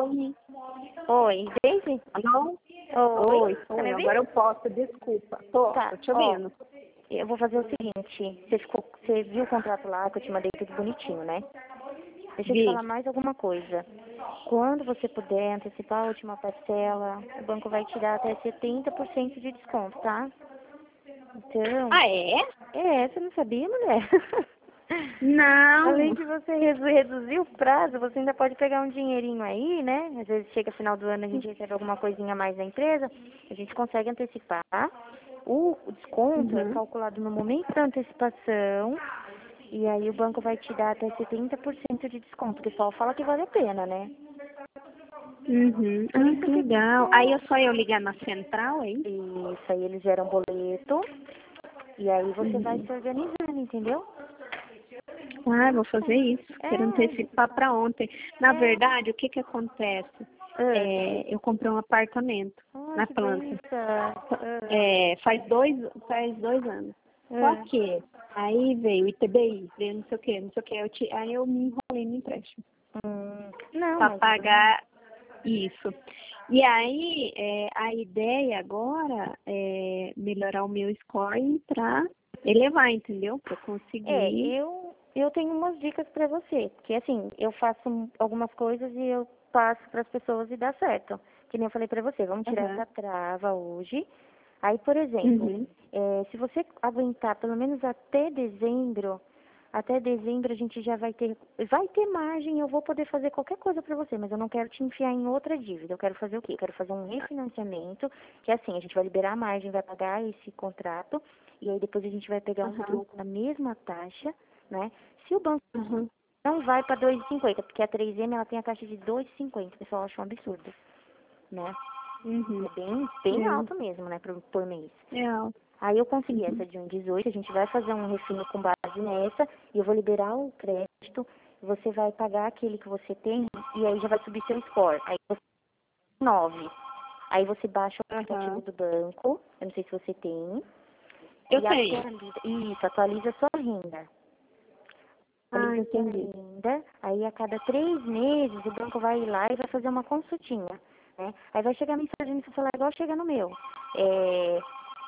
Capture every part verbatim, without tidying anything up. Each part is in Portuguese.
Oi. Oi, Daisy? Alô? Oi, Oi, sou tá me eu. ouvindo? Agora eu posso, desculpa. Tô, Tá, tô te ó, ouvindo. eu vou fazer o seguinte, você, ficou, você viu o contrato lá que eu te mandei tudo bonitinho, né? Deixa eu te Vi. falar mais alguma coisa. Quando você puder antecipar a última parcela, o banco vai te dar até setenta por cento de desconto, tá? Então, Ah, é? é, você não sabia, mulher? Não. Além de você redu- reduzir o prazo, você ainda pode pegar um dinheirinho aí, né? Às vezes chega final do ano, a gente recebe alguma coisinha a mais da empresa, a gente consegue antecipar. O o desconto é Uhum. calculado no momento da antecipação e aí o banco vai te dar até setenta por cento de desconto. O pessoal fala que vale a pena, né? Uhum. Por Ah, isso que que legal. Aí é só eu ligar na central, hein? isso aí eles geram boleto e aí você vai Uhum. se organizando, entendeu? Ah, vou fazer isso. Quero É, antecipar para ontem. Na é. verdade, o que que acontece? Ah, É, eu comprei um apartamento ai, na que planta. benção. Ah, É, faz dois, faz dois anos. Só ah. que aí veio I T B I, veio não sei o que, não sei o que. Eu te, aí eu me enrolei no empréstimo Hum, não, para mas pagar isso. E aí é, a ideia agora é melhorar o meu score para elevar, entendeu? Para é, conseguir. eu eu tenho umas dicas pra você, porque assim, eu faço algumas coisas e eu passo para as pessoas e dá certo. Que nem eu falei pra você, vamos tirar Aham. essa trava hoje. Aí, por exemplo, Uhum. é, se você aguentar pelo menos até dezembro, até dezembro a gente já vai ter, vai ter margem, eu vou poder fazer qualquer coisa pra você, mas eu não quero te enfiar em outra dívida. Eu quero fazer o quê? Eu quero fazer um refinanciamento, que é assim, a gente vai liberar a margem, vai pagar esse contrato, e aí depois a gente vai pegar um Aham. troco na mesma taxa, né? Se o banco Aham. não vai para dois e cinquenta, porque a três M ela tem a taxa de dois e cinquenta, o pessoal acha um absurdo, né? Uhum. É bem, bem alto mesmo, né, por, por mês. É. É. alto. Aí eu consegui Uhum. essa de um dezoito, a gente vai fazer um refino com base nessa, e eu vou liberar o crédito, você vai pagar aquele que você tem, e aí já vai subir seu score. Aí você nove. Aí você baixa o aplicativo Aham. do banco, eu não sei se você tem, Eu e tenho. atualiza, isso, atualiza a sua renda. Ah, Atualiza a sua entendi. renda, aí a cada três meses o banco vai ir lá e vai fazer uma consultinha, né? Aí vai chegar a mensagem no seu celular igual chega no meu. É,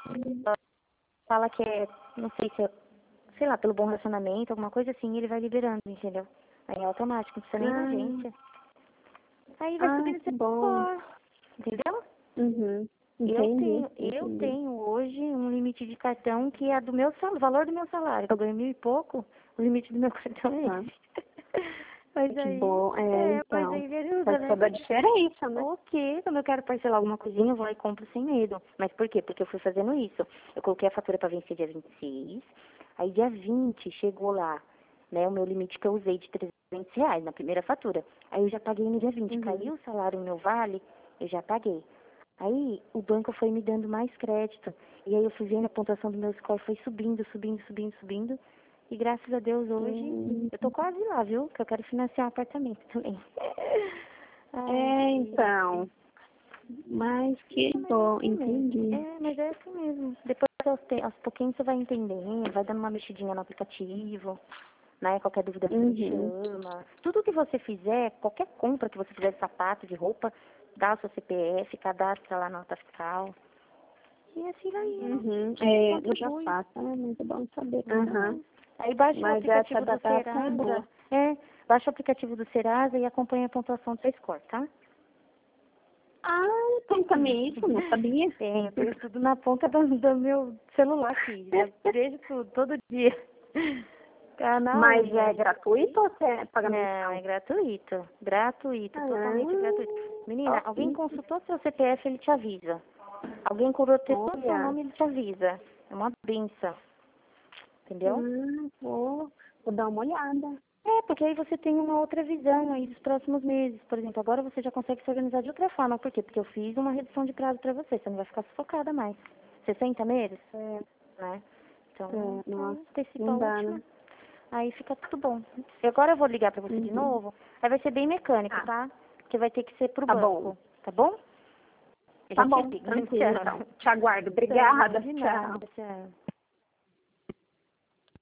fala que é, não sei se é, sei lá, pelo bom relacionamento, alguma coisa assim, ele vai liberando, entendeu? Aí é automático, não precisa nem da Ah, agência. Aí vai ah, subindo que seu bom. score, entendeu? Uhum. Eu Entendi, tenho, eu entendi. tenho hoje um limite de cartão que é do meu salário, valor do meu salário. Eu ganho mil e pouco, o limite do meu cartão é Tá. esse. Mas Que aí, bom. É, é, mas então. aí me ajuda, Faz né? toda a diferença, né? Ok, quando eu quero parcelar alguma coisinha, eu vou lá e compro sem medo. Mas por quê? Porque eu fui fazendo isso. Eu coloquei a fatura para vencer dia vinte e seis, aí dia vinte chegou lá, né, o meu limite que eu usei de trezentos reais na primeira fatura. Aí eu já paguei no dia vinte, Uhum. caiu o salário no meu vale, eu já paguei. Aí o banco foi me dando mais crédito. E aí eu fui vendo a pontuação do meu score foi subindo, subindo, subindo, subindo. E graças a Deus hoje Hum. eu tô quase lá, viu? Que eu quero financiar um apartamento também. Ai, É, gente. então. Mas que É, mas é bom, assim mesmo. entendi. É, mas é assim mesmo. Depois aos, te- aos pouquinhos você vai entendendo, vai dando uma mexidinha no aplicativo, né? Qualquer dúvida você me Uhum. chama. Tudo que você fizer, qualquer compra que você fizer de sapato, de roupa, dá o seu C P F, cadastra lá na nota fiscal. E assim vai indo. Uhum. É, eu já Contribui. faço. Ah, muito bom saber. Aham. Uhum. Aí baixa o Mas essa aplicativo da do data é boa. Serasa. É, baixa o aplicativo do Serasa e acompanha a pontuação do seu score, tá? Ah, tem também isso, não sabia? Tenho, eu tenho tudo na ponta do, do meu celular aqui. Já vejo tudo, todo dia. Tá na Mas é unha. gratuito ou é Não, pagamento? é gratuito. Gratuito, totalmente gratuito. Ah, Menina, alguém top. consultou seu C P F, ele te avisa. Alguém corrotou seu Olha. nome, ele te avisa. É uma benção. Entendeu? Hum, vou, vou dar uma olhada. É, porque aí você tem uma outra visão aí dos próximos meses. Por exemplo, agora você já consegue se organizar de outra forma. Por quê? Porque eu fiz uma redução de prazo pra você. Você não vai ficar sufocada mais. sessenta meses, É, né? Então, é, aí nossa, antecipa a não dá, última. né? Aí fica tudo bom. E agora eu vou ligar pra você de Uhum. novo. Aí vai ser bem mecânico, Tá, tá? Porque vai ter que ser pro tá bom. banco. Tá bom? Eu Tá já te bom, ligo. tranquilo então. Tchau. Te aguardo. Tá bom, Obrigada. de Tchau. nada. Tchau.